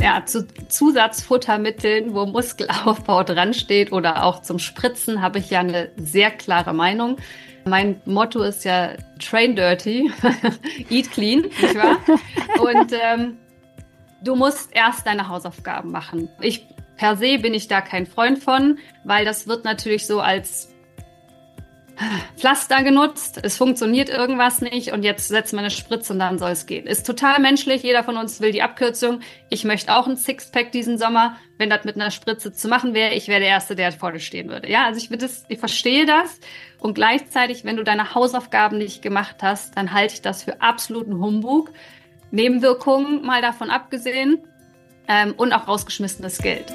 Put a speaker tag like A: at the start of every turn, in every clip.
A: Ja, zu Zusatzfuttermitteln, wo Muskelaufbau dran steht oder auch zum Spritzen, habe ich ja eine sehr klare Meinung. Mein Motto ist ja Train Dirty, Eat Clean, nicht wahr? Und du musst erst deine Hausaufgaben machen. Per se bin ich da kein Freund von, weil das wird natürlich so als Pflaster genutzt, es funktioniert irgendwas nicht und jetzt setzen wir eine Spritze und dann soll es gehen. Ist total menschlich, jeder von uns will die Abkürzung. Ich möchte auch ein Sixpack diesen Sommer. Wenn das mit einer Spritze zu machen wäre, ich wäre der Erste, der vor dir stehen würde. Ja, also ich verstehe das und gleichzeitig, wenn du deine Hausaufgaben nicht gemacht hast, dann halte ich das für absoluten Humbug. Nebenwirkungen mal davon abgesehen und auch rausgeschmissenes Geld.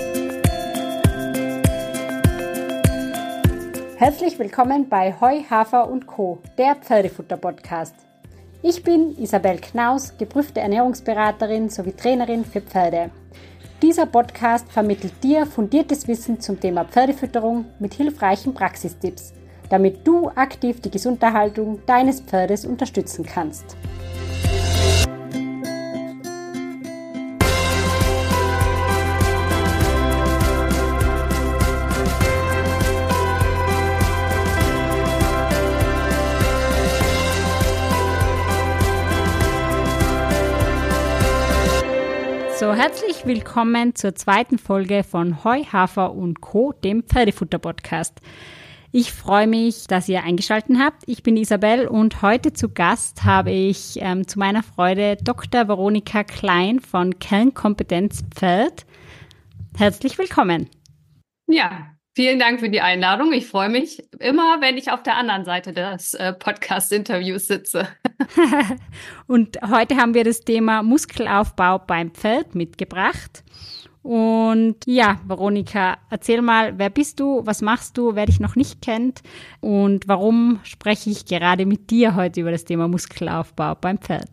B: Herzlich willkommen bei Heu, Hafer und Co., der Pferdefutter-Podcast. Ich bin Isabel Knaus, geprüfte Ernährungsberaterin sowie Trainerin für Pferde. Dieser Podcast vermittelt dir fundiertes Wissen zum Thema Pferdefütterung mit hilfreichen Praxistipps, damit du aktiv die Gesunderhaltung deines Pferdes unterstützen kannst. So, herzlich willkommen zur zweiten Folge von Heu, Hafer und Co., dem Pferdefutter-Podcast. Ich freue mich, dass ihr eingeschaltet habt. Ich bin Isabel und heute zu Gast habe ich zu meiner Freude Dr. Veronika Klein von Kernkompetenz Pferd. Herzlich willkommen.
A: Ja, vielen Dank für die Einladung. Ich freue mich immer, wenn ich auf der anderen Seite des Podcast-Interviews sitze.
B: Und heute haben wir das Thema Muskelaufbau beim Pferd mitgebracht. Und ja, Veronika, erzähl mal, wer bist du, was machst du, wer dich noch nicht kennt und warum spreche ich gerade mit dir heute über das Thema Muskelaufbau beim Pferd?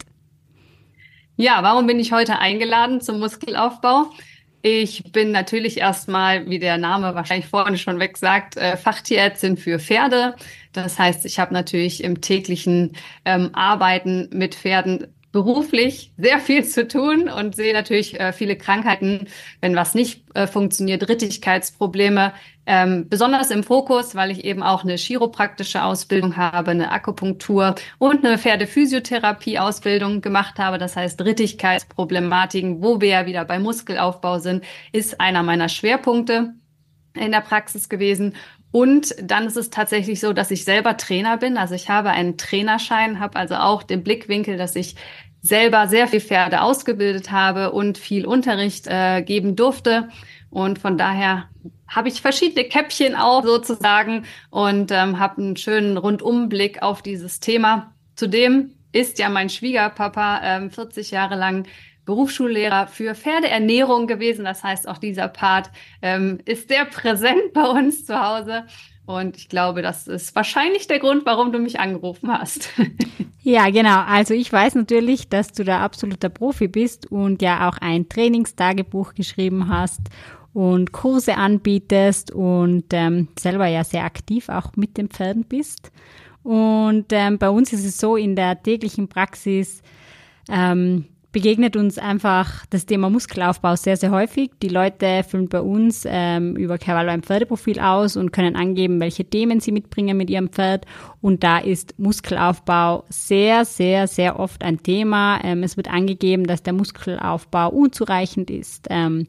A: Ja, warum bin ich heute eingeladen zum Muskelaufbau? Ich bin natürlich erstmal, wie der Name wahrscheinlich vorhin schon weg sagt, Fachtierärztin für Pferde. Das heißt, ich habe natürlich im täglichen Arbeiten mit Pferden beruflich sehr viel zu tun und sehe natürlich viele Krankheiten, wenn was nicht funktioniert, Rittigkeitsprobleme, besonders im Fokus, weil ich eben auch eine chiropraktische Ausbildung habe, eine Akupunktur und eine Pferdephysiotherapie-Ausbildung gemacht habe. Das heißt, Rittigkeitsproblematiken, wo wir ja wieder beim Muskelaufbau sind, ist einer meiner Schwerpunkte in der Praxis gewesen. Und dann ist es tatsächlich so, dass ich selber Trainer bin. Also ich habe einen Trainerschein, habe also auch den Blickwinkel, dass ich selber sehr viel Pferde ausgebildet habe und viel Unterricht geben durfte. Und von daher habe ich verschiedene Käppchen auch sozusagen und habe einen schönen Rundumblick auf dieses Thema. Zudem ist ja mein Schwiegerpapa 40 Jahre lang Berufsschullehrer für Pferdeernährung gewesen. Das heißt, auch dieser Part ist sehr präsent bei uns zu Hause. Und ich glaube, das ist wahrscheinlich der Grund, warum du mich angerufen hast.
B: Ja, genau. Also ich weiß natürlich, dass du da absoluter Profi bist und ja auch ein Trainingstagebuch geschrieben hast und Kurse anbietest und selber ja sehr aktiv auch mit den Pferden bist. Und bei uns ist es so, in der täglichen Praxis begegnet uns einfach das Thema Muskelaufbau sehr, sehr häufig. Die Leute füllen bei uns über Cavallo ein Pferdeprofil aus und können angeben, welche Themen sie mitbringen mit ihrem Pferd. Und da ist Muskelaufbau sehr, sehr, sehr oft ein Thema. Es wird angegeben, dass der Muskelaufbau unzureichend ist,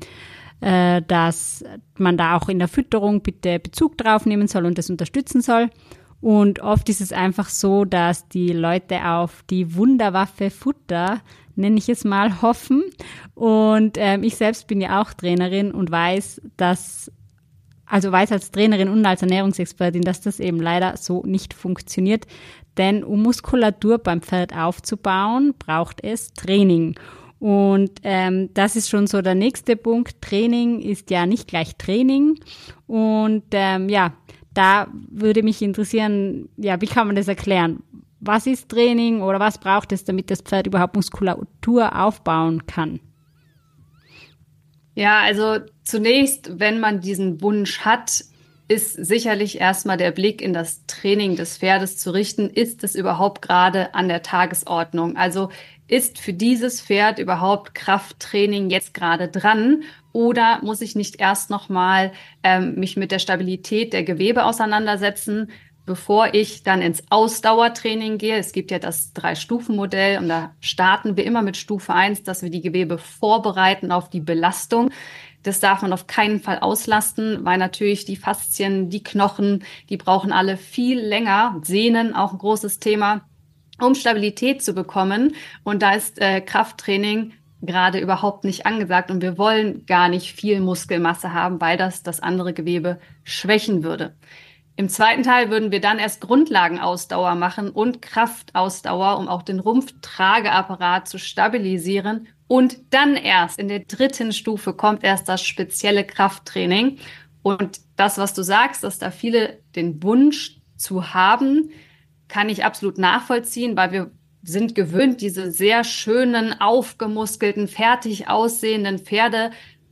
B: dass man da auch in der Fütterung bitte Bezug drauf nehmen soll und das unterstützen soll. Und oft ist es einfach so, dass die Leute auf die Wunderwaffe Futter, nenne ich es mal, hoffen. Und ich selbst bin ja auch Trainerin und weiß als Trainerin und als Ernährungsexpertin, dass das eben leider so nicht funktioniert. Denn um Muskulatur beim Pferd aufzubauen, braucht es Training. Und das ist schon so der nächste Punkt. Training ist ja nicht gleich Training. Und da würde mich interessieren, ja, wie kann man das erklären? Was ist Training oder was braucht es, damit das Pferd überhaupt Muskulatur aufbauen kann?
A: Ja, also zunächst, wenn man diesen Wunsch hat, ist sicherlich erstmal der Blick in das Training des Pferdes zu richten. Ist es überhaupt gerade an der Tagesordnung? Also ist für dieses Pferd überhaupt Krafttraining jetzt gerade dran? Oder muss ich nicht erst nochmal mich mit der Stabilität der Gewebe auseinandersetzen, bevor ich dann ins Ausdauertraining gehe? Es gibt ja das 3-Stufen-Modell und da starten wir immer mit Stufe 1, dass wir die Gewebe vorbereiten auf die Belastung. Das darf man auf keinen Fall auslasten, weil natürlich die Faszien, die Knochen, die brauchen alle viel länger. Sehnen auch ein großes Thema, um Stabilität zu bekommen. Und da ist Krafttraining gerade überhaupt nicht angesagt. Und wir wollen gar nicht viel Muskelmasse haben, weil das andere Gewebe schwächen würde. Im zweiten Teil würden wir dann erst Grundlagenausdauer machen und Kraftausdauer, um auch den Rumpftrageapparat zu stabilisieren. Und dann erst in der 3. Stufe kommt erst das spezielle Krafttraining. Und das, was du sagst, dass da viele den Wunsch zu haben, kann ich absolut nachvollziehen, weil wir sind gewöhnt, diese sehr schönen, aufgemuskelten, fertig aussehenden Pferde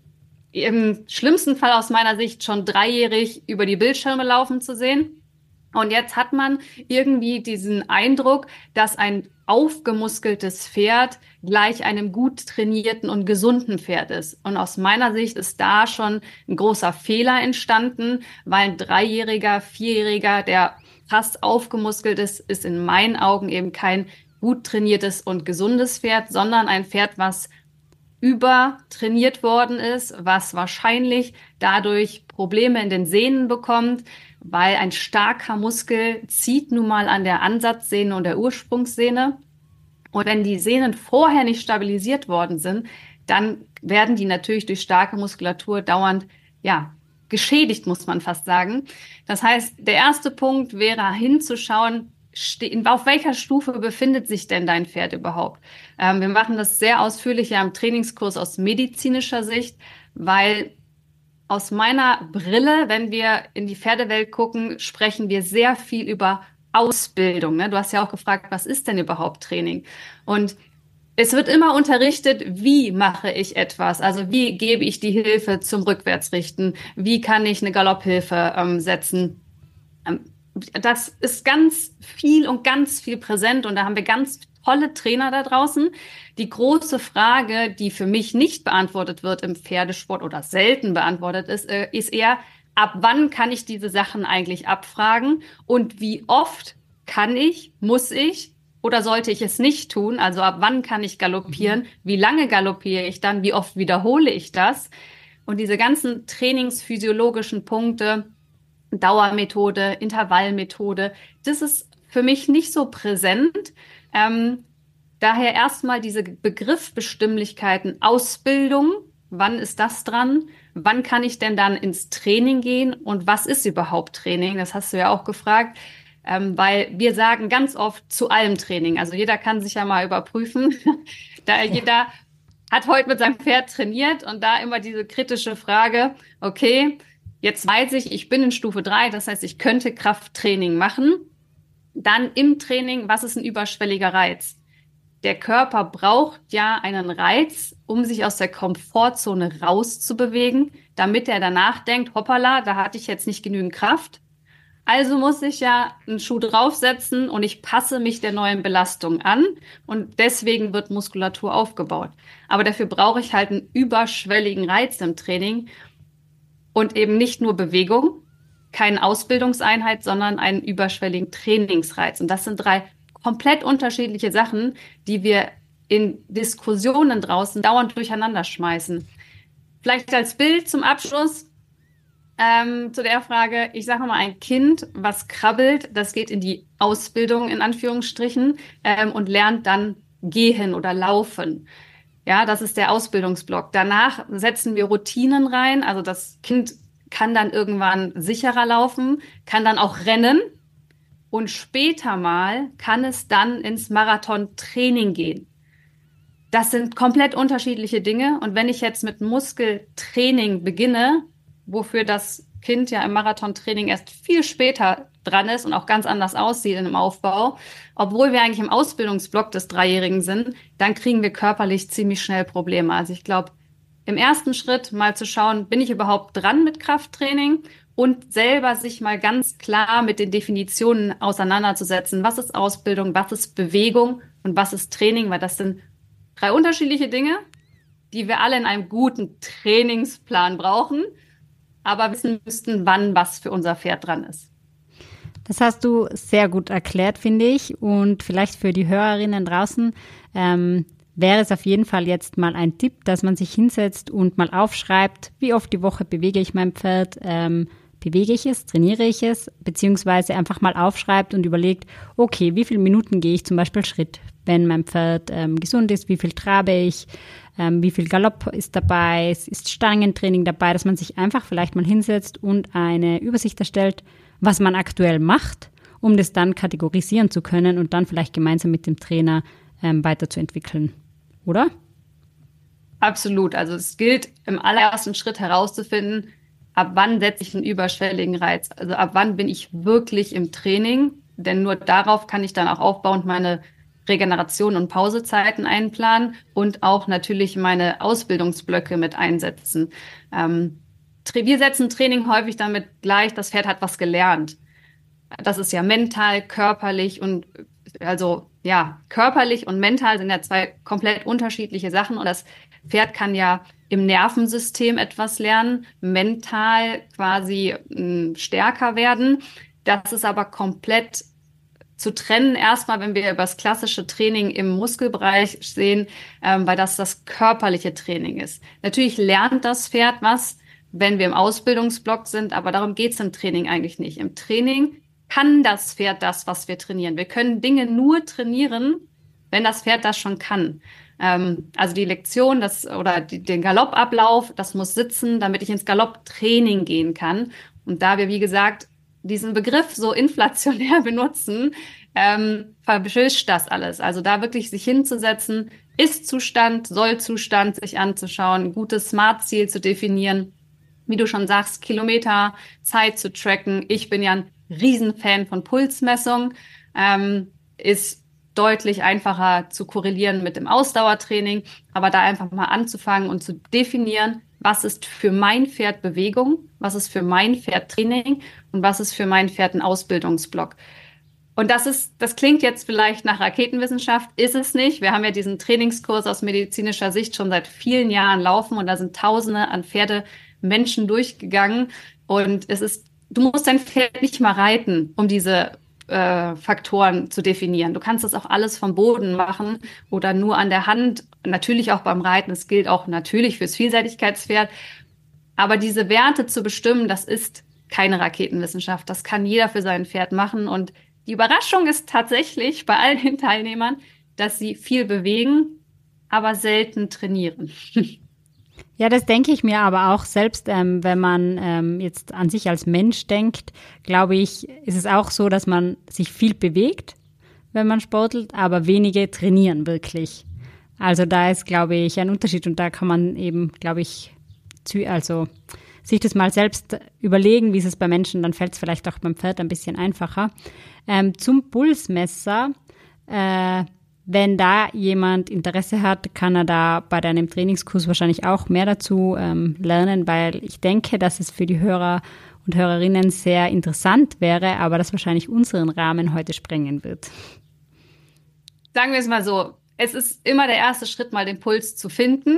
A: im schlimmsten Fall aus meiner Sicht schon 3-jährig über die Bildschirme laufen zu sehen. Und jetzt hat man irgendwie diesen Eindruck, dass ein aufgemuskeltes Pferd gleich einem gut trainierten und gesunden Pferd ist. Und aus meiner Sicht ist da schon ein großer Fehler entstanden, weil ein 3-jähriger, 4-jähriger, der fast aufgemuskelt ist, ist in meinen Augen eben kein gut trainiertes und gesundes Pferd, sondern ein Pferd, was übertrainiert worden ist, was wahrscheinlich dadurch Probleme in den Sehnen bekommt, weil ein starker Muskel zieht nun mal an der Ansatzsehne und der Ursprungssehne. Und wenn die Sehnen vorher nicht stabilisiert worden sind, dann werden die natürlich durch starke Muskulatur dauernd, ja, geschädigt, muss man fast sagen. Das heißt, der erste Punkt wäre hinzuschauen, auf welcher Stufe befindet sich denn dein Pferd überhaupt? Wir machen das sehr ausführlich ja im Trainingskurs aus medizinischer Sicht, weil aus meiner Brille, wenn wir in die Pferdewelt gucken, sprechen wir sehr viel über Ausbildung. Ne? Du hast ja auch gefragt, was ist denn überhaupt Training? Und es wird immer unterrichtet, wie mache ich etwas? Also wie gebe ich die Hilfe zum Rückwärtsrichten? Wie kann ich eine Galopphilfe setzen? Das ist ganz viel präsent und da haben wir ganz tolle Trainer da draußen. Die große Frage, die für mich nicht beantwortet wird im Pferdesport oder selten beantwortet ist eher, ab wann kann ich diese Sachen eigentlich abfragen und wie oft muss ich oder sollte ich es nicht tun? Also ab wann kann ich galoppieren? Wie lange galoppiere ich dann? Wie oft wiederhole ich das? Und diese ganzen trainingsphysiologischen Punkte, Dauermethode, Intervallmethode, das ist für mich nicht so präsent. Daher erstmal diese Begriffsbestimmlichkeiten, Ausbildung, wann ist das dran? Wann kann ich denn dann ins Training gehen? Und was ist überhaupt Training? Das hast du ja auch gefragt, weil wir sagen ganz oft zu allem Training. Also jeder kann sich ja mal überprüfen. Jeder hat heute mit seinem Pferd trainiert und da immer diese kritische Frage, okay, jetzt weiß ich bin in Stufe 3, das heißt, ich könnte Krafttraining machen. Dann im Training, was ist ein überschwelliger Reiz? Der Körper braucht ja einen Reiz, um sich aus der Komfortzone rauszubewegen, damit er danach denkt, hoppala, da hatte ich jetzt nicht genügend Kraft. Also muss ich ja einen Schuh draufsetzen und ich passe mich der neuen Belastung an und deswegen wird Muskulatur aufgebaut. Aber dafür brauche ich halt einen überschwelligen Reiz im Training und eben nicht nur Bewegung, keine Ausbildungseinheit, sondern einen überschwelligen Trainingsreiz. Und das sind 3 komplett unterschiedliche Sachen, die wir in Diskussionen draußen dauernd durcheinander schmeißen. Vielleicht als Bild zum Abschluss zu der Frage, ich sage mal, ein Kind, was krabbelt, das geht in die Ausbildung in Anführungsstrichen und lernt dann gehen oder laufen. Ja, das ist der Ausbildungsblock. Danach setzen wir Routinen rein. Also das Kind kann dann irgendwann sicherer laufen, kann dann auch rennen und später mal kann es dann ins Marathontraining gehen. Das sind komplett unterschiedliche Dinge. Und wenn ich jetzt mit Muskeltraining beginne, wofür das Kind ja im Marathontraining erst viel später dran ist und auch ganz anders aussieht in dem Aufbau, obwohl wir eigentlich im Ausbildungsblock des 3-Jährigen sind, dann kriegen wir körperlich ziemlich schnell Probleme. Also ich glaube, im ersten Schritt mal zu schauen, bin ich überhaupt dran mit Krafttraining und selber sich mal ganz klar mit den Definitionen auseinanderzusetzen. Was ist Ausbildung, was ist Bewegung und was ist Training? Weil das sind drei unterschiedliche Dinge, die wir alle in einem guten Trainingsplan brauchen, aber wissen müssten, wann was für unser Pferd dran ist.
B: Das hast du sehr gut erklärt, finde ich. Und vielleicht für die Hörerinnen draußen wäre es auf jeden Fall jetzt mal ein Tipp, dass man sich hinsetzt und mal aufschreibt, wie oft die Woche bewege ich mein Pferd, bewege ich es, trainiere ich es, beziehungsweise einfach mal aufschreibt und überlegt, okay, wie viele Minuten gehe ich zum Beispiel Schritt, wenn mein Pferd gesund ist, wie viel trabe ich, wie viel Galopp ist dabei, ist Stangentraining dabei, dass man sich einfach vielleicht mal hinsetzt und eine Übersicht erstellt, was man aktuell macht, um das dann kategorisieren zu können und dann vielleicht gemeinsam mit dem Trainer weiterzuentwickeln, oder?
A: Absolut. Also es gilt im allerersten Schritt herauszufinden, ab wann setze ich einen überschwelligen Reiz? Also ab wann bin ich wirklich im Training? Denn nur darauf kann ich dann auch aufbauend meine Regeneration und Pausezeiten einplanen und auch natürlich meine Ausbildungsblöcke mit einsetzen. Wir setzen Training häufig damit gleich, das Pferd hat was gelernt. Das ist ja mental, körperlich und also ja, körperlich und mental sind ja zwei komplett unterschiedliche Sachen und das Pferd kann ja im Nervensystem etwas lernen, mental quasi stärker werden. Das ist aber komplett zu trennen, erstmal, wenn wir über das klassische Training im Muskelbereich sehen, weil das körperliche Training ist. Natürlich lernt das Pferd was, wenn wir im Ausbildungsblock sind, aber darum geht es im Training eigentlich nicht. Im Training kann das Pferd das, was wir trainieren. Wir können Dinge nur trainieren, wenn das Pferd das schon kann. Also die Lektion, den Galoppablauf, das muss sitzen, damit ich ins Galopptraining gehen kann. Und da wir, wie gesagt, diesen Begriff so inflationär benutzen, verwischt das alles. Also da wirklich sich hinzusetzen, Ist-Zustand, Soll-Zustand sich anzuschauen, ein gutes Smart-Ziel zu definieren, wie du schon sagst, Kilometer, Zeit zu tracken. Ich bin ja ein Riesenfan von Pulsmessung, ist deutlich einfacher zu korrelieren mit dem Ausdauertraining, aber da einfach mal anzufangen und zu definieren, was ist für mein Pferd Bewegung, was ist für mein Pferd Training und was ist für mein Pferd ein Ausbildungsblock. Und das klingt jetzt vielleicht nach Raketenwissenschaft, ist es nicht. Wir haben ja diesen Trainingskurs aus medizinischer Sicht schon seit vielen Jahren laufen und da sind Tausende an Pferdemenschen durchgegangen und du musst dein Pferd nicht mal reiten, um diese Faktoren zu definieren. Du kannst das auch alles vom Boden machen oder nur an der Hand, natürlich auch beim Reiten. Es gilt auch natürlich fürs Vielseitigkeitspferd. Aber diese Werte zu bestimmen, das ist keine Raketenwissenschaft. Das kann jeder für sein Pferd machen. Und die Überraschung ist tatsächlich bei all den Teilnehmern, dass sie viel bewegen, aber selten trainieren.
B: Ja, das denke ich mir aber auch selbst, wenn man jetzt an sich als Mensch denkt, glaube ich, ist es auch so, dass man sich viel bewegt, wenn man sportelt, aber wenige trainieren wirklich. Also da ist, glaube ich, ein Unterschied und da kann man eben, glaube ich, also sich das mal selbst überlegen, wie ist es bei Menschen, dann fällt es vielleicht auch beim Pferd ein bisschen einfacher. Zum Pulsmesser, wenn da jemand Interesse hat, kann er da bei deinem Trainingskurs wahrscheinlich auch mehr dazu lernen, weil ich denke, dass es für die Hörer und Hörerinnen sehr interessant wäre, aber das wahrscheinlich unseren Rahmen heute sprengen wird.
A: Sagen wir es mal so, es ist immer der erste Schritt, mal den Puls zu finden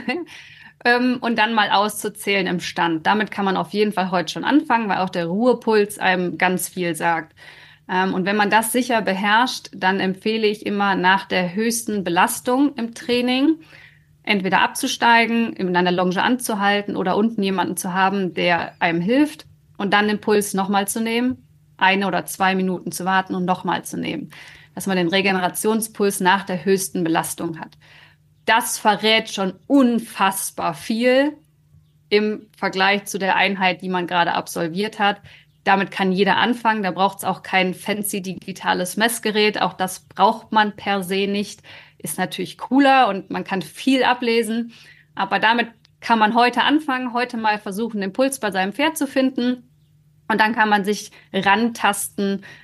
A: und dann mal auszuzählen im Stand. Damit kann man auf jeden Fall heute schon anfangen, weil auch der Ruhepuls einem ganz viel sagt. Und wenn man das sicher beherrscht, dann empfehle ich immer nach der höchsten Belastung im Training entweder abzusteigen, in einer Longe anzuhalten oder unten jemanden zu haben, der einem hilft und dann den Puls nochmal zu nehmen, 1 oder 2 Minuten zu warten und nochmal zu nehmen, dass man den Regenerationspuls nach der höchsten Belastung hat. Das verrät schon unfassbar viel im Vergleich zu der Einheit, die man gerade absolviert hat. Damit kann jeder anfangen. Da braucht es auch kein fancy digitales Messgerät. Auch das braucht man per se nicht. Ist natürlich cooler und man kann viel ablesen. Aber damit kann man heute anfangen, heute mal versuchen, den Puls bei seinem Pferd zu finden. Und dann kann man sich rantasten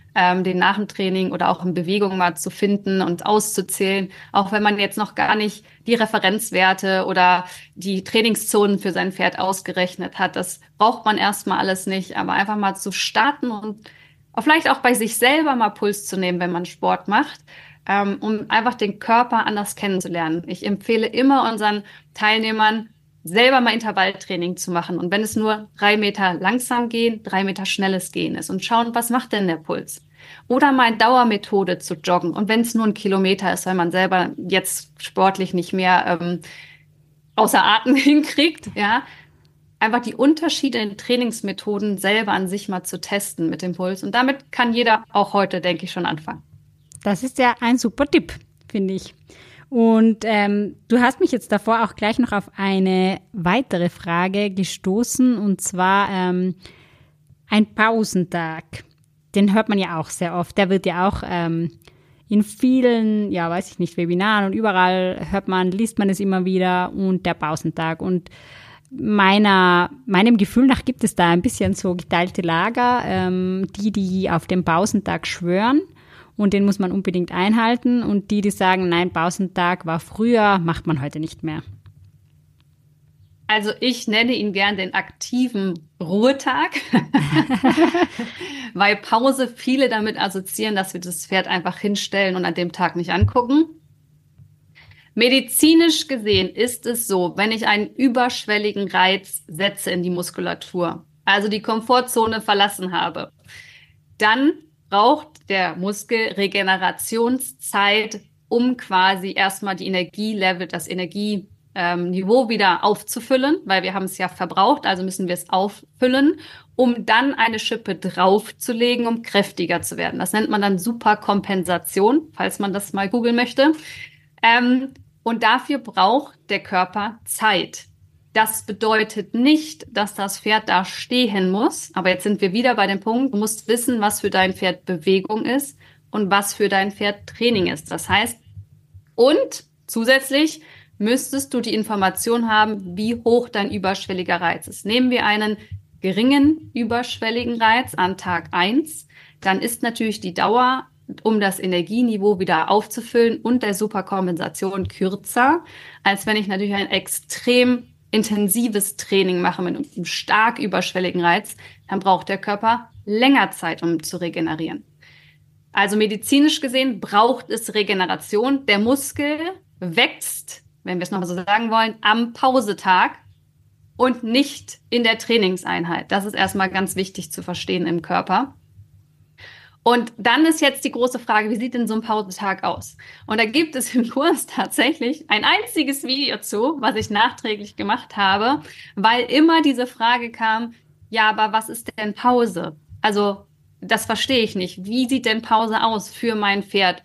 A: den nach dem Training oder auch in Bewegung mal zu finden und auszuzählen, auch wenn man jetzt noch gar nicht die Referenzwerte oder die Trainingszonen für sein Pferd ausgerechnet hat. Das braucht man erstmal alles nicht, aber einfach mal zu starten und vielleicht auch bei sich selber mal Puls zu nehmen, wenn man Sport macht, um einfach den Körper anders kennenzulernen. Ich empfehle immer unseren Teilnehmern, selber mal Intervalltraining zu machen. Und wenn es nur 3 Meter langsam gehen, 3 Meter schnelles Gehen ist und schauen, was macht denn der Puls? Oder mal in Dauermethode zu joggen. Und wenn es nur 1 Kilometer ist, weil man selber jetzt sportlich nicht mehr außer Atem hinkriegt, ja, einfach die Unterschiede in Trainingsmethoden selber an sich mal zu testen mit dem Puls. Und damit kann jeder auch heute, denke ich, schon anfangen.
B: Das ist ja ein super Tipp, finde ich. Und du hast mich jetzt davor auch gleich noch auf eine weitere Frage gestoßen, und zwar ein Pausentag. Den hört man ja auch sehr oft. Der wird ja auch in vielen, ja, weiß ich nicht, Webinaren und überall liest man es immer wieder, und der Pausentag. Und meinem Gefühl nach gibt es da ein bisschen so geteilte Lager, die auf den Pausentag schwören. Und den muss man unbedingt einhalten. Und die sagen, nein, Pausentag war früher, macht man heute nicht mehr.
A: Also ich nenne ihn gern den aktiven Ruhetag, weil Pause viele damit assoziieren, dass wir das Pferd einfach hinstellen und an dem Tag nicht angucken. Medizinisch gesehen ist es so, wenn ich einen überschwelligen Reiz setze in die Muskulatur, also die Komfortzone verlassen habe, dann braucht der Muskel Regenerationszeit, um quasi erstmal die Energielevel, das Energieniveau wieder aufzufüllen, weil wir haben es ja verbraucht, also müssen wir es auffüllen, um dann eine Schippe draufzulegen, um kräftiger zu werden. Das nennt man dann Superkompensation, falls man das mal googeln möchte. Und dafür braucht der Körper Zeit. Das bedeutet nicht, dass das Pferd da stehen muss. Aber jetzt sind wir wieder bei dem Punkt, du musst wissen, was für dein Pferd Bewegung ist und was für dein Pferd Training ist. Das heißt, und zusätzlich müsstest du die Information haben, wie hoch dein überschwelliger Reiz ist. Nehmen wir einen geringen überschwelligen Reiz an Tag 1, dann ist natürlich die Dauer, um das Energieniveau wieder aufzufüllen und der Superkompensation kürzer, als wenn ich natürlich ein extrem intensives Training mache mit einem stark überschwelligen Reiz, dann braucht der Körper länger Zeit, um zu regenerieren. Also medizinisch gesehen braucht es Regeneration. Der Muskel wächst, wenn wir es nochmal so sagen wollen, am Pausetag und nicht in der Trainingseinheit. Das ist erstmal ganz wichtig zu verstehen im Körper. Und dann ist jetzt die große Frage, wie sieht denn so ein Pausetag aus? Und da gibt es im Kurs tatsächlich ein einziges Video zu, was ich nachträglich gemacht habe, weil immer diese Frage kam, ja, aber was ist denn Pause? Also das verstehe ich nicht. Wie sieht denn Pause aus für mein Pferd?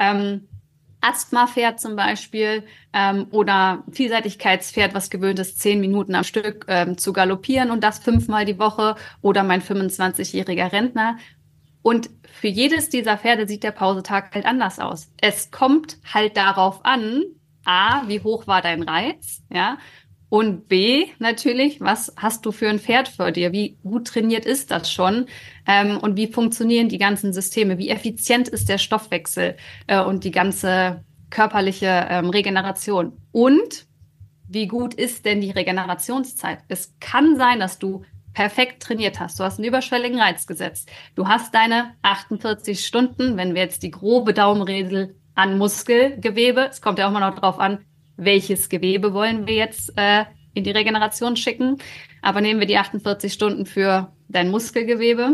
A: Asthma-Pferd zum Beispiel oder Vielseitigkeitspferd, was gewöhnt ist, 10 Minuten am Stück zu galoppieren und das 5-mal die Woche, oder mein 25-jähriger Rentner. Und für jedes dieser Pferde sieht der Pausetag halt anders aus. Es kommt halt darauf an, A, wie hoch war dein Reiz, ja, und B, natürlich, was hast du für ein Pferd vor dir? Wie gut trainiert ist das schon? Und wie funktionieren die ganzen Systeme? Wie effizient ist der Stoffwechsel und die ganze körperliche Regeneration? Und wie gut ist denn die Regenerationszeit? Es kann sein, dass du perfekt trainiert hast. Du hast einen überschwelligen Reiz gesetzt. Du hast deine 48 Stunden, wenn wir jetzt die grobe Daumenregel an Muskelgewebe, es kommt ja auch mal noch drauf an, welches Gewebe wollen wir jetzt in die Regeneration schicken. Aber nehmen wir die 48 Stunden für dein Muskelgewebe,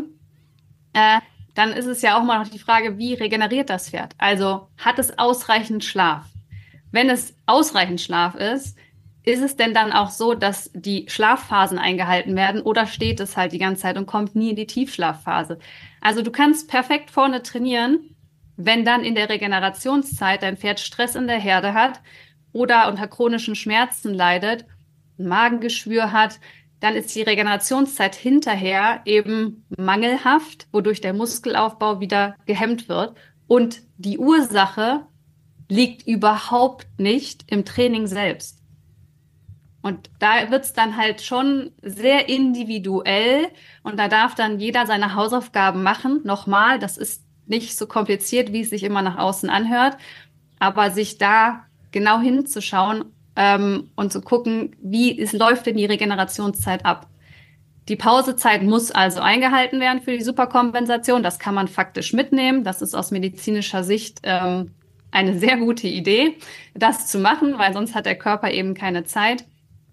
A: dann ist es ja auch mal noch die Frage, wie regeneriert das Pferd? Also hat es ausreichend Schlaf? Wenn es ausreichend Schlaf ist es denn dann auch so, dass die Schlafphasen eingehalten werden, oder steht es halt die ganze Zeit und kommt nie in die Tiefschlafphase? Also du kannst perfekt vorne trainieren, wenn dann in der Regenerationszeit dein Pferd Stress in der Herde hat oder unter chronischen Schmerzen leidet, ein Magengeschwür hat, dann ist die Regenerationszeit hinterher eben mangelhaft, wodurch der Muskelaufbau wieder gehemmt wird. Und die Ursache liegt überhaupt nicht im Training selbst. Und da wird's dann halt schon sehr individuell und da darf dann jeder seine Hausaufgaben machen. Nochmal, das ist nicht so kompliziert, wie es sich immer nach außen anhört, aber sich da genau hinzuschauen und zu gucken, läuft denn die Regenerationszeit ab. Die Pausezeit muss also eingehalten werden für die Superkompensation. Das kann man faktisch mitnehmen. Das ist aus medizinischer Sicht eine sehr gute Idee, das zu machen, weil sonst hat der Körper eben keine Zeit.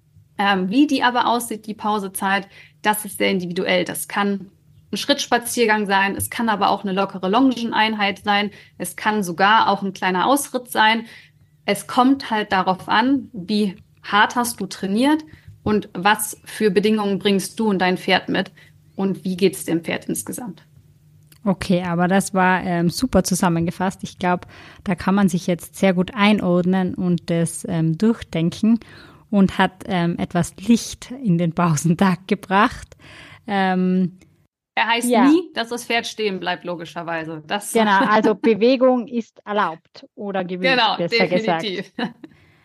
A: Wie die aber aussieht, die Pausezeit, das ist sehr individuell. Das kann ein Schrittspaziergang sein, es kann aber auch eine lockere Longeneinheit sein, es kann sogar auch ein kleiner Ausritt sein. Es kommt halt darauf an, wie hart hast du trainiert und was für Bedingungen bringst du und dein Pferd mit und wie geht es dem Pferd insgesamt.
B: Okay, aber das war super zusammengefasst. Ich glaube, da kann man sich jetzt sehr gut einordnen und das durchdenken und hat etwas Licht in den Pausentag gebracht.
A: Er heißt nie, dass das Pferd stehen bleibt, logischerweise.
B: Genau, also Bewegung ist erlaubt oder gewünscht,
A: genau,
B: besser
A: definitiv.
B: gesagt.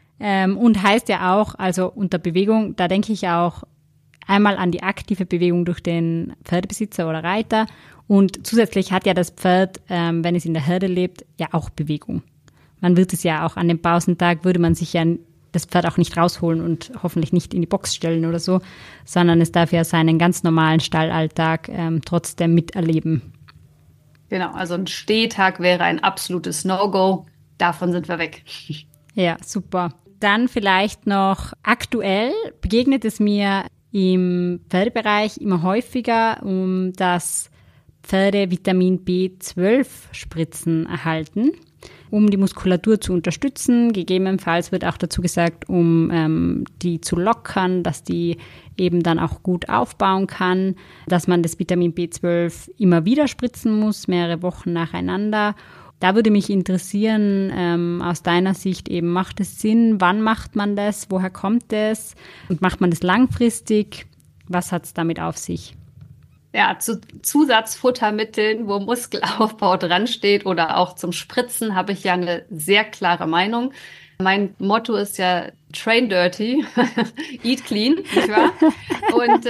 B: Und heißt ja auch, also unter Bewegung, da denke ich auch einmal an die aktive Bewegung durch den Pferdebesitzer oder Reiter. Und zusätzlich hat ja das Pferd, wenn es in der Herde lebt, ja auch Bewegung. Man wird es ja auch an dem Pausentag, würde man sich ja das Pferd auch nicht rausholen und hoffentlich nicht in die Box stellen oder so, sondern es darf ja seinen ganz normalen Stallalltag trotzdem miterleben.
A: Genau, also ein Stehtag wäre ein absolutes No-Go. Davon sind wir weg.
B: Ja, super. Dann vielleicht noch aktuell begegnet es mir im Pferdebereich immer häufiger, dass Pferde Vitamin B12 Spritzen erhalten, um die Muskulatur zu unterstützen. Gegebenenfalls wird auch dazu gesagt, um die zu lockern, dass die eben dann auch gut aufbauen kann, dass man das Vitamin B12 immer wieder spritzen muss, mehrere Wochen nacheinander. Da würde mich interessieren, aus deiner Sicht eben, macht es Sinn? Wann macht man das? Woher kommt es? Und macht man das langfristig? Was hat es damit auf sich?
A: Ja, zu Zusatzfuttermitteln, wo Muskelaufbau dran steht oder auch zum Spritzen, habe ich ja eine sehr klare Meinung. Mein Motto ist ja Train Dirty, Eat Clean, nicht wahr? Und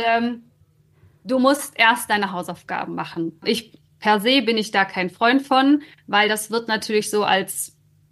A: du musst erst deine Hausaufgaben machen. Per se bin ich da kein Freund von, weil das wird natürlich so als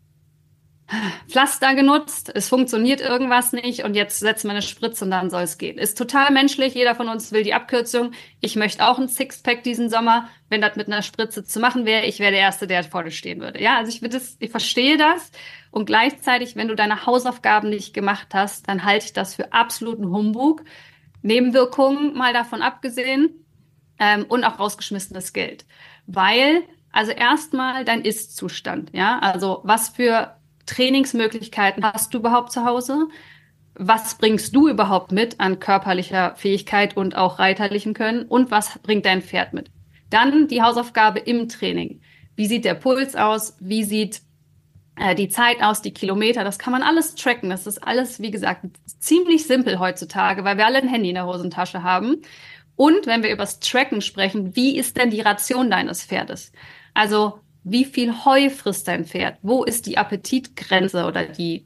A: Pflaster genutzt, es funktioniert irgendwas nicht und jetzt setzen wir eine Spritze und dann soll es gehen. Ist total menschlich, jeder von uns will die Abkürzung. Ich möchte auch ein Sixpack diesen Sommer, wenn das mit einer Spritze zu machen wäre. Ich wäre der Erste, der vorne stehen würde. Ja, also ich verstehe das und gleichzeitig, wenn du deine Hausaufgaben nicht gemacht hast, dann halte ich das für absoluten Humbug. Nebenwirkungen mal davon abgesehen und auch rausgeschmissenes Geld. Weil, also erstmal dein Ist-Zustand, ja, also was für Trainingsmöglichkeiten hast du überhaupt zu Hause? Was bringst du überhaupt mit an körperlicher Fähigkeit und auch reiterlichen Können? Und was bringt dein Pferd mit? Dann die Hausaufgabe im Training. Wie sieht der Puls aus? Wie sieht die Zeit aus, die Kilometer? Das kann man alles tracken. Das ist alles, wie gesagt, ziemlich simpel heutzutage, weil wir alle ein Handy in der Hosentasche haben. Und wenn wir über das Tracken sprechen, wie ist denn die Ration deines Pferdes? Also wie viel Heu frisst dein Pferd? Wo ist die Appetitgrenze oder die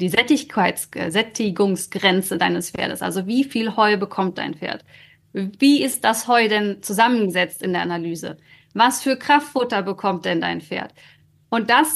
A: Sättigungsgrenze deines Pferdes? Also wie viel Heu bekommt dein Pferd? Wie ist das Heu denn zusammengesetzt in der Analyse? Was für Kraftfutter bekommt denn dein Pferd? Und da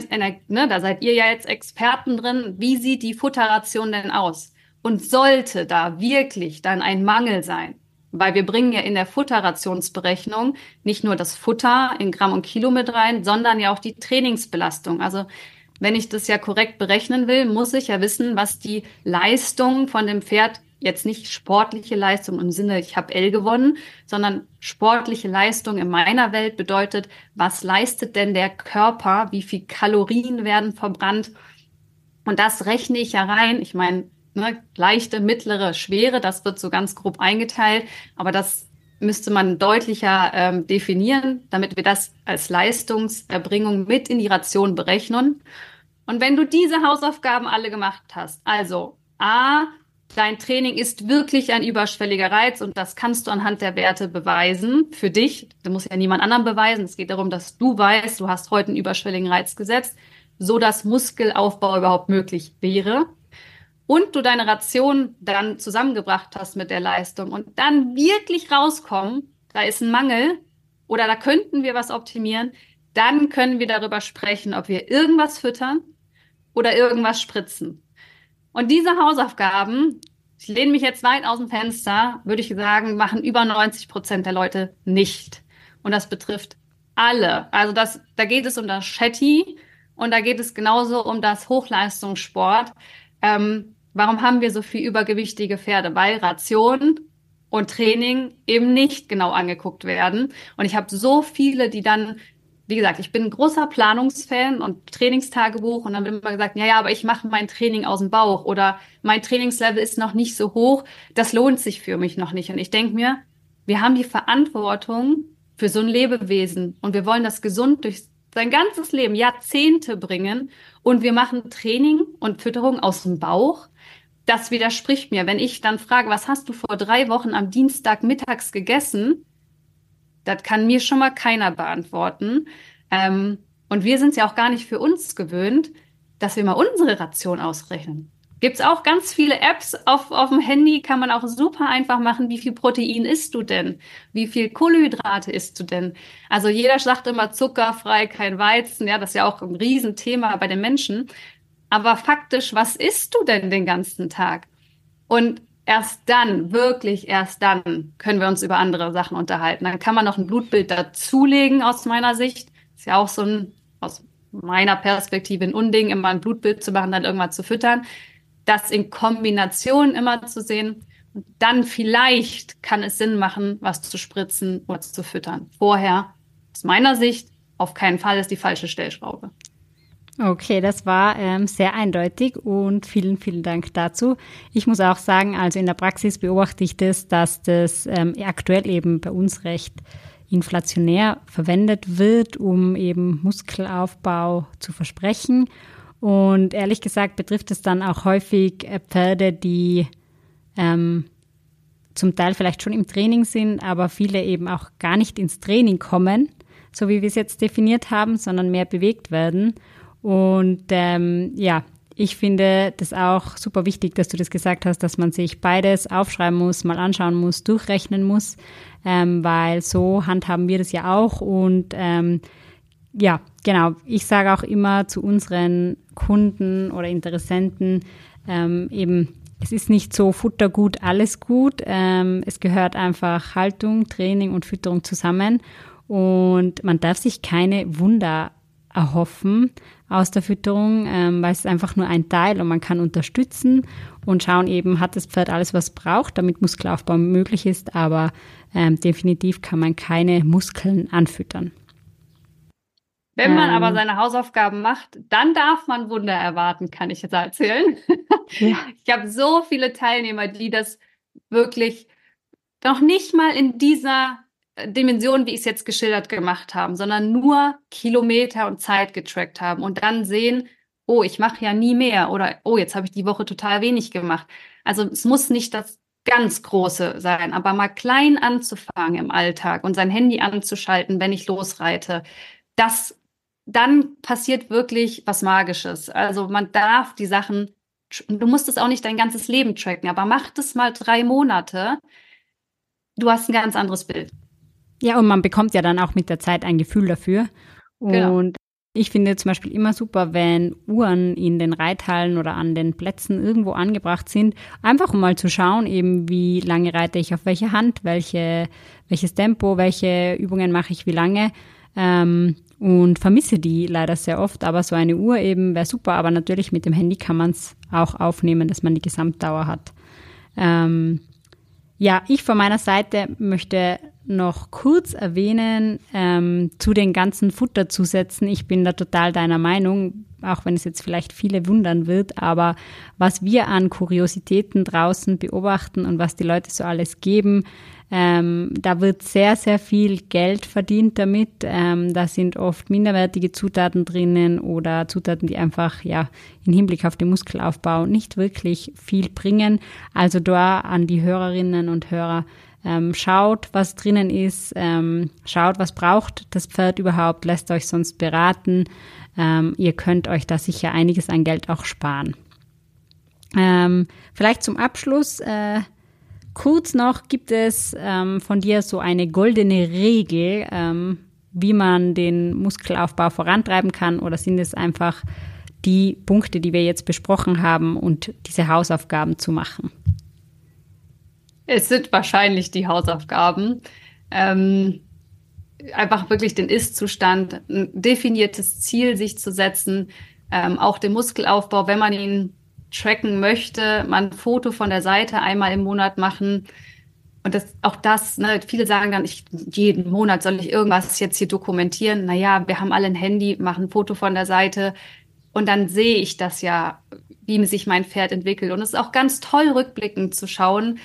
A: seid ihr ja jetzt Experten drin. Wie sieht die Futterration denn aus? Und sollte da wirklich dann ein Mangel sein? Weil wir bringen ja in der Futterrationsberechnung nicht nur das Futter in Gramm und Kilo mit rein, sondern ja auch die Trainingsbelastung. Also wenn ich das ja korrekt berechnen will, muss ich ja wissen, was die Leistung von dem Pferd, jetzt nicht sportliche Leistung im Sinne, ich habe L gewonnen, sondern sportliche Leistung in meiner Welt bedeutet, was leistet denn der Körper, wie viel Kalorien werden verbrannt? Und das rechne ich ja rein. Ich meine, leichte, mittlere, schwere, das wird so ganz grob eingeteilt, aber das müsste man deutlicher definieren, damit wir das als Leistungserbringung mit in die Ration berechnen. Und wenn du diese Hausaufgaben alle gemacht hast, also A, dein Training ist wirklich ein überschwelliger Reiz und das kannst du anhand der Werte beweisen für dich. Da muss ja niemand anderen beweisen. Es geht darum, dass du weißt, du hast heute einen überschwelligen Reiz gesetzt, so dass Muskelaufbau überhaupt möglich wäre. und du deine Ration dann zusammengebracht hast mit der Leistung und dann wirklich rauskommen, da ist ein Mangel oder da könnten wir was optimieren, dann können wir darüber sprechen, ob wir irgendwas füttern oder irgendwas spritzen. Und diese Hausaufgaben, ich lehne mich jetzt weit aus dem Fenster, würde ich sagen, machen über 90% der Leute nicht. Und das betrifft alle. Also da geht es um das Shetty und da geht es genauso um das Hochleistungssport. Warum haben wir so viel übergewichtige Pferde? Weil Ration und Training eben nicht genau angeguckt werden. Und ich habe so viele, die dann, wie gesagt, ich bin ein großer Planungsfan und Trainingstagebuch und dann wird immer gesagt, ja, ja, aber ich mache mein Training aus dem Bauch oder mein Trainingslevel ist noch nicht so hoch, das lohnt sich für mich noch nicht. Und ich denke mir, wir haben die Verantwortung für so ein Lebewesen und wir wollen das gesund durch sein ganzes Leben, Jahrzehnte bringen und wir machen Training und Fütterung aus dem Bauch. Das widerspricht mir. Wenn ich dann frage, was hast du vor 3 Wochen am Dienstag mittags gegessen? Das kann mir schon mal keiner beantworten. Und wir sind es ja auch gar nicht für uns gewöhnt, dass wir mal unsere Ration ausrechnen. Gibt's auch ganz viele Apps auf dem Handy, kann man auch super einfach machen. Wie viel Protein isst du denn? Wie viel Kohlenhydrate isst du denn? Also jeder sagt immer zuckerfrei, kein Weizen. Ja, das ist ja auch ein Riesenthema bei den Menschen. Aber faktisch, was isst du denn den ganzen Tag? Und erst dann, wirklich erst dann, können wir uns über andere Sachen unterhalten. Dann kann man noch ein Blutbild dazulegen aus meiner Sicht. Ist ja auch so ein, aus meiner Perspektive ein Unding, immer ein Blutbild zu machen, dann irgendwann zu füttern. Das in Kombination immer zu sehen. Und dann vielleicht kann es Sinn machen, was zu spritzen oder zu füttern. Vorher, aus meiner Sicht, auf keinen Fall ist die falsche Stellschraube.
B: Okay, das war sehr eindeutig und vielen, vielen Dank dazu. Ich muss auch sagen, also in der Praxis beobachte ich das, dass das aktuell eben bei uns recht inflationär verwendet wird, um eben Muskelaufbau zu versprechen. Und ehrlich gesagt betrifft es dann auch häufig Pferde, die zum Teil vielleicht schon im Training sind, aber viele eben auch gar nicht ins Training kommen, so wie wir es jetzt definiert haben, sondern mehr bewegt werden. Und ja, ich finde das auch super wichtig, dass du das gesagt hast, dass man sich beides aufschreiben muss, mal anschauen muss, durchrechnen muss, weil so handhaben wir das ja auch. Und ja, genau, ich sage auch immer zu unseren Kunden oder Interessenten eben, es ist nicht so Futtergut, alles gut. Es gehört einfach Haltung, Training und Fütterung zusammen. Und man darf sich keine Wunder erhoffen aus der Fütterung, weil es ist einfach nur ein Teil und man kann unterstützen und schauen eben, hat das Pferd alles, was es braucht, damit Muskelaufbau möglich ist, aber definitiv kann man keine Muskeln anfüttern.
A: Wenn man aber seine Hausaufgaben macht, dann darf man Wunder erwarten, kann ich jetzt erzählen.
B: Ja.
A: Ich habe so viele Teilnehmer, die das wirklich noch nicht mal in dieser Dimension, wie ich es jetzt geschildert gemacht haben, sondern nur Kilometer und Zeit getrackt haben und dann sehen, oh, ich mache ja nie mehr oder oh, jetzt habe ich die Woche total wenig gemacht. Also es muss nicht das ganz Große sein, aber mal klein anzufangen im Alltag und sein Handy anzuschalten, wenn ich losreite, dann passiert wirklich was Magisches. Also man darf die Sachen, du musst es auch nicht dein ganzes Leben tracken, aber mach das mal 3 Monate. Du hast ein ganz anderes Bild.
B: Ja, und man bekommt ja dann auch mit der Zeit ein Gefühl dafür.
A: Genau.
B: Und ich finde zum Beispiel immer super, wenn Uhren in den Reithallen oder an den Plätzen irgendwo angebracht sind, einfach um mal zu schauen, eben wie lange reite ich auf welche Hand, welches Tempo, welche Übungen mache ich wie lange. Und vermisse die leider sehr oft, aber so eine Uhr eben wäre super, aber natürlich mit dem Handy kann man es auch aufnehmen, dass man die Gesamtdauer hat. Ja, ich von meiner Seite möchte noch kurz erwähnen zu den ganzen Futterzusätzen. Ich bin da total deiner Meinung, auch wenn es jetzt vielleicht viele wundern wird, aber was wir an Kuriositäten draußen beobachten und was die Leute so alles geben, da wird sehr, sehr viel Geld verdient damit. Da sind oft minderwertige Zutaten drinnen oder Zutaten, die einfach ja im Hinblick auf den Muskelaufbau nicht wirklich viel bringen. Also da an die Hörerinnen und Hörer, schaut, was drinnen ist, schaut, was braucht das Pferd überhaupt, lässt euch sonst beraten. Ihr könnt euch da sicher einiges an Geld auch sparen. Vielleicht zum Abschluss kurz noch, gibt es von dir so eine goldene Regel, wie man den Muskelaufbau vorantreiben kann, oder sind es einfach die Punkte, die wir jetzt besprochen haben und diese Hausaufgaben zu machen?
A: Es sind wahrscheinlich die Hausaufgaben. Einfach wirklich den Ist-Zustand, ein definiertes Ziel sich zu setzen, auch den Muskelaufbau, wenn man ihn tracken möchte, mal ein Foto von der Seite einmal im Monat machen. Und ne, viele sagen dann, jeden Monat soll ich irgendwas jetzt hier dokumentieren. Naja, wir haben alle ein Handy, machen ein Foto von der Seite und dann sehe ich das ja, wie sich mein Pferd entwickelt. Und es ist auch ganz toll, rückblickend zu schauen.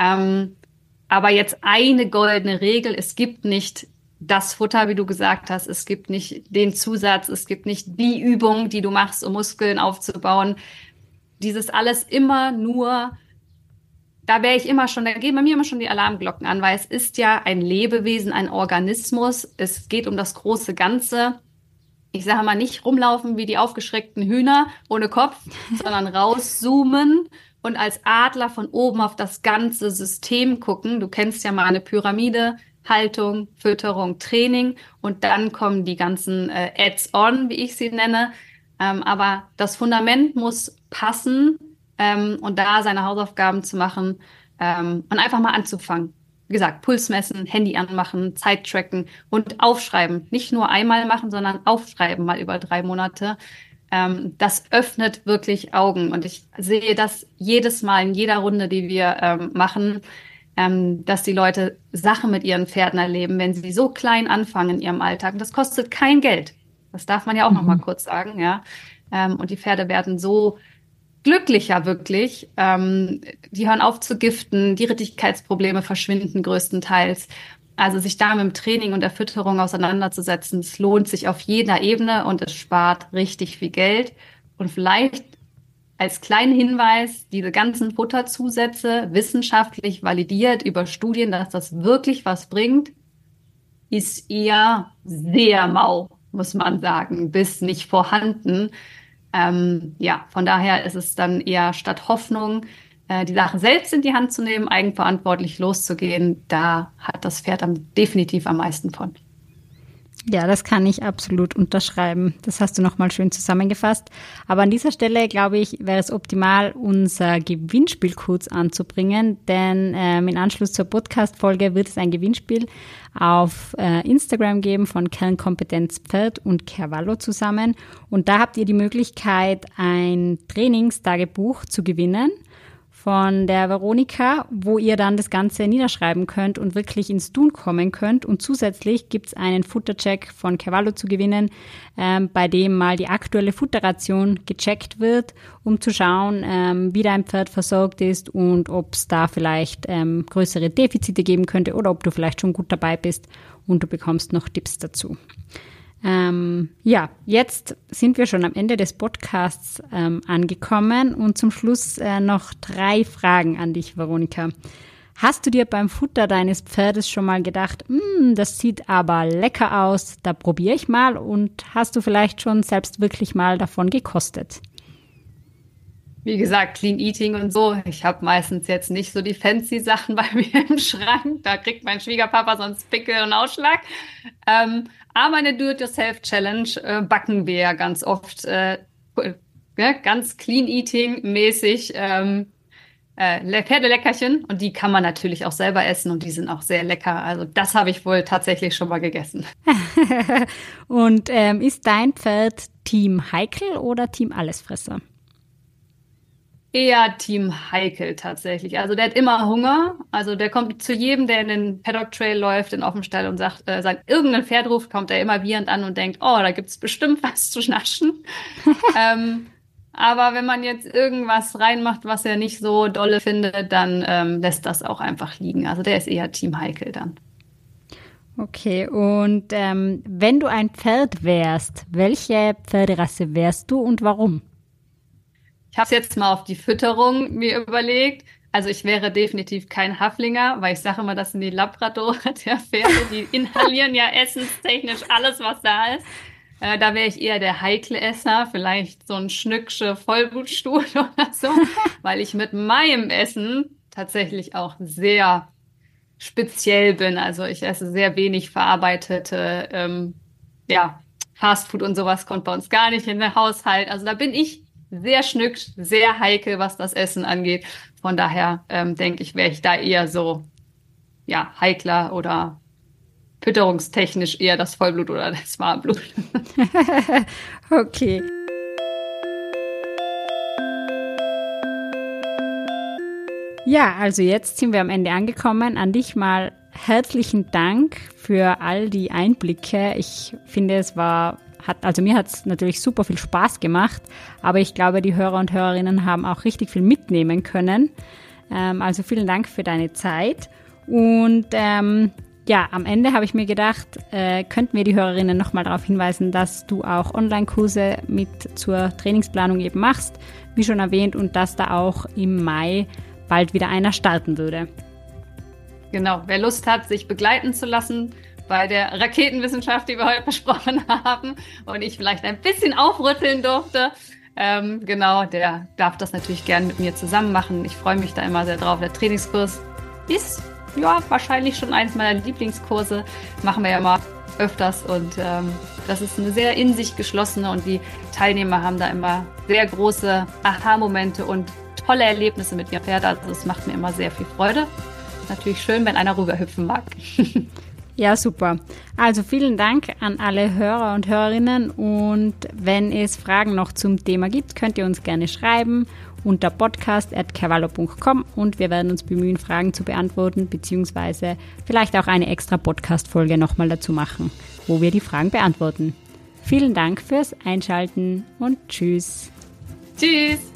A: Aber jetzt eine goldene Regel, es gibt nicht das Futter, wie du gesagt hast, es gibt nicht den Zusatz, es gibt nicht die Übung, die du machst, um Muskeln aufzubauen. Dieses alles immer nur, da gehen bei mir immer schon die Alarmglocken an, weil es ist ja ein Lebewesen, ein Organismus. Es geht um das große Ganze. Ich sage mal, nicht rumlaufen wie die aufgeschreckten Hühner ohne Kopf, sondern rauszoomen und als Adler von oben auf das ganze System gucken. Du kennst ja mal eine Pyramide, Haltung, Fütterung, Training und dann kommen die ganzen Ads-on, wie ich sie nenne. Aber das Fundament muss passen und da seine Hausaufgaben zu machen und einfach mal anzufangen. Wie gesagt, Puls messen, Handy anmachen, Zeit tracken und aufschreiben. Nicht nur einmal machen, sondern aufschreiben mal über 3 Monate. Das öffnet wirklich Augen und ich sehe das jedes Mal in jeder Runde, die wir machen, dass die Leute Sachen mit ihren Pferden erleben, wenn sie so klein anfangen in ihrem Alltag. Und das kostet kein Geld. Das darf man ja auch noch mal kurz sagen, ja. Und die Pferde werden so glücklicher wirklich. Die hören auf zu giften, die Rittigkeitsprobleme verschwinden größtenteils. Also sich da mit dem Training und der Fütterung auseinanderzusetzen, es lohnt sich auf jeder Ebene und es spart richtig viel Geld. Und vielleicht als kleinen Hinweis, diese ganzen Futterzusätze wissenschaftlich validiert über Studien, dass das wirklich was bringt, ist eher sehr mau, muss man sagen, bis nicht vorhanden. Ja, von daher ist es dann eher statt Hoffnung, die Sache selbst in die Hand zu nehmen, eigenverantwortlich loszugehen. Da hat das Pferd definitiv am meisten von.
B: Ja, das kann ich absolut unterschreiben. Das hast du nochmal schön zusammengefasst. Aber an dieser Stelle, glaube ich, wäre es optimal, unser Gewinnspiel kurz anzubringen, denn im Anschluss zur Podcast-Folge wird es ein Gewinnspiel auf Instagram geben von Kern Kompetenz Pferd und Cavallo zusammen. Und da habt ihr die Möglichkeit, ein Trainingstagebuch zu gewinnen von der Veronika, wo ihr dann das Ganze niederschreiben könnt und wirklich ins Tun kommen könnt. Und zusätzlich gibt es einen Futtercheck von Cavallo zu gewinnen, bei dem mal die aktuelle Futterration gecheckt wird, um zu schauen, wie dein Pferd versorgt ist und ob es da vielleicht größere Defizite geben könnte oder ob du vielleicht schon gut dabei bist und du bekommst noch Tipps dazu. Ja, jetzt sind wir schon am Ende des Podcasts angekommen und zum Schluss noch 3 Fragen an dich, Veronika. Hast du dir beim Futter deines Pferdes schon mal gedacht, das sieht aber lecker aus, da probiere ich mal, und hast du vielleicht schon selbst wirklich mal davon gekostet?
A: Wie gesagt, Clean Eating und so. Ich habe meistens jetzt nicht so die fancy Sachen bei mir im Schrank. Da kriegt mein Schwiegerpapa sonst Pickel und Ausschlag. Aber eine Do-it-yourself-Challenge backen wir ja ganz oft, ganz Clean Eating-mäßig Pferdeleckerchen. Und die kann man natürlich auch selber essen und die sind auch sehr lecker. Also das habe ich wohl tatsächlich schon mal gegessen.
B: Und ist dein Pferd Team Heikel oder Team Allesfresser?
A: Eher Team Heikel tatsächlich. Also der hat immer Hunger. Also der kommt zu jedem, der in den Paddock Trail läuft, in Offenstall und sagt irgendein Pferd ruft, kommt er immer wiehernd an und denkt, oh, da gibt's bestimmt was zu naschen. Aber wenn man jetzt irgendwas reinmacht, was er nicht so dolle findet, dann lässt das auch einfach liegen. Also der ist eher Team Heikel dann.
B: Okay, und wenn du ein Pferd wärst, welche Pferderasse wärst du und warum?
A: Ich habe es jetzt mal auf die Fütterung mir überlegt. Also ich wäre definitiv kein Haflinger, weil ich sage immer, das sind die Labrador der Pferde. Die inhalieren ja essenstechnisch alles, was da ist. Da wäre ich eher der heikle Esser, vielleicht so ein Schnücksche Vollblutstuhl oder so, weil ich mit meinem Essen tatsächlich auch sehr speziell bin. Also ich esse sehr wenig verarbeitete, ja, Fastfood und sowas kommt bei uns gar nicht in den Haushalt. Also da bin ich sehr schnücksch, sehr heikel, was das Essen angeht. Von daher denke ich, wäre ich da eher so, ja, heikler oder fütterungstechnisch eher das Vollblut oder das Warmblut.
B: Okay. Ja, also jetzt sind wir am Ende angekommen. An dich mal herzlichen Dank für all die Einblicke. Ich finde, mir hat es natürlich super viel Spaß gemacht, aber ich glaube, die Hörer und Hörerinnen haben auch richtig viel mitnehmen können. Also vielen Dank für deine Zeit. Und ja, am Ende habe ich mir gedacht, könnten wir die Hörerinnen nochmal darauf hinweisen, dass du auch Online-Kurse mit zur Trainingsplanung eben machst, wie schon erwähnt, und dass da auch im Mai bald wieder einer starten würde.
A: Genau, wer Lust hat, sich begleiten zu lassen bei der Raketenwissenschaft, die wir heute besprochen haben und ich vielleicht ein bisschen aufrütteln durfte, genau, der darf das natürlich gerne mit mir zusammen machen. Ich freue mich da immer sehr drauf. Der Trainingskurs ist ja wahrscheinlich schon eins meiner Lieblingskurse, machen wir ja mal öfters und das ist eine sehr in sich geschlossene und die Teilnehmer haben da immer sehr große Aha-Momente und tolle Erlebnisse mit ihrem Pferd. Also es macht mir immer sehr viel Freude. Natürlich schön, wenn einer rüberhüpfen mag.
B: Ja, super. Also vielen Dank an alle Hörer und Hörerinnen und wenn es Fragen noch zum Thema gibt, könnt ihr uns gerne schreiben unter podcast@cavallo.com und wir werden uns bemühen, Fragen zu beantworten, beziehungsweise vielleicht auch eine extra Podcast-Folge nochmal dazu machen, wo wir die Fragen beantworten. Vielen Dank fürs Einschalten und tschüss.
A: Tschüss.